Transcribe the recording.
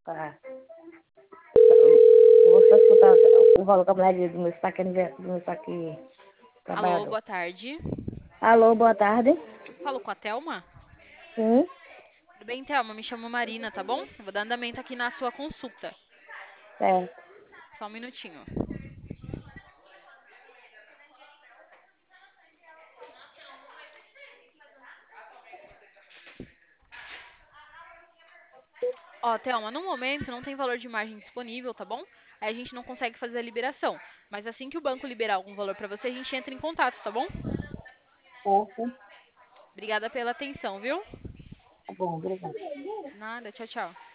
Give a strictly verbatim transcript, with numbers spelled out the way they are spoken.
Tá. Eu vou só escutar o valor que a mulher diz do meu saque, do meu saque Alô, trabalhador. boa tarde. Alô, boa tarde. Falo com a Thelma? Sim, Tudo bem, Thelma? Me chamo Marina, tá bom? Eu vou dar andamento aqui na sua consulta. certo. Só um minutinho. Ó, Thelma, no momento não tem valor de margem disponível, tá bom? Aí a gente não consegue fazer a liberação. Mas assim que o banco liberar algum valor pra você, a gente entra em contato, tá bom? Certo. Obrigada pela atenção, viu? Tá bom, obrigada. Nada, tchau, tchau.